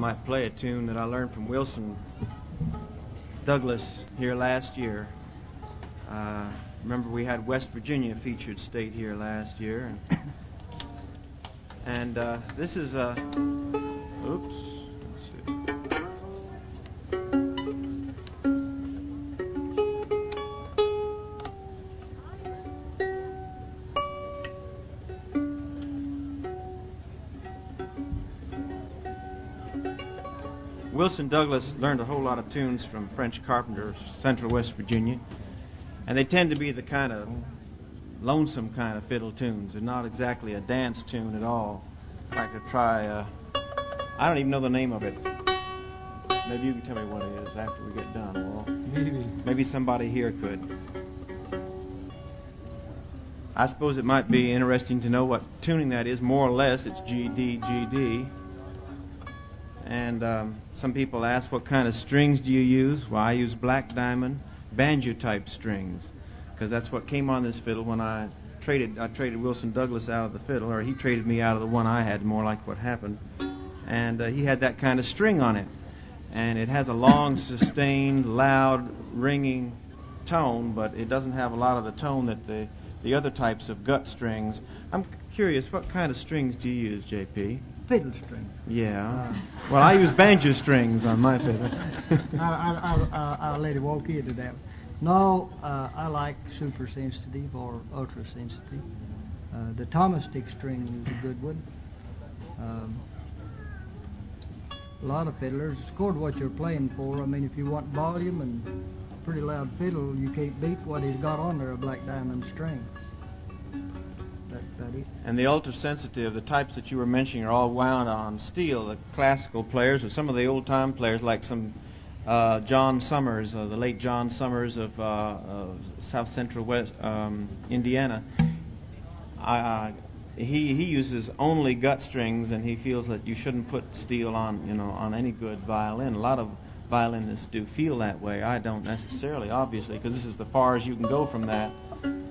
might play a tune that I learned from Wilson Douglas here last year. Remember, we had West Virginia featured state here last year, and this is a. Oops. Let's see. Wilson Douglas learned a whole lot of tunes from French Carpenter, Central West Virginia, and they tend to be the kind of lonesome kind of fiddle tunes. They're not exactly a dance tune at all. I'd like to try, I don't even know the name of it. Maybe you can tell me what it is after we get done, Walt. Maybe somebody here could. I suppose it might be interesting to know what tuning that is. More or less, it's G, D, G, D. And some people ask, what kind of strings do you use? Well, I use black diamond banjo-type strings, because that's what came on this fiddle when I traded Wilson Douglas out of the fiddle, or he traded me out of the one I had, more like what happened. And he had that kind of string on it. And it has a long, sustained, loud, ringing tone, but it doesn't have a lot of the tone that the other types of gut strings. I'm curious, what kind of strings do you use, J.P.? Fiddle string. Yeah. Well, I use banjo strings on my fiddle. I'll let him walk into that. No, I like super sensitive or ultra sensitive. The Thomas stick string is a good one. A lot of fiddlers scored what you're playing for. I mean, if you want volume and pretty loud fiddle, you can't beat what he's got on there, a black diamond string. And the ultra-sensitive, the types that you were mentioning, are all wound on steel. The classical players, or some of the old-time players, like some John Summers, the late John Summers of South Central West Indiana, he uses only gut strings, and he feels that you shouldn't put steel on any good violin. A lot of violinists do feel that way. I don't necessarily, obviously, because this is the far as you can go from that.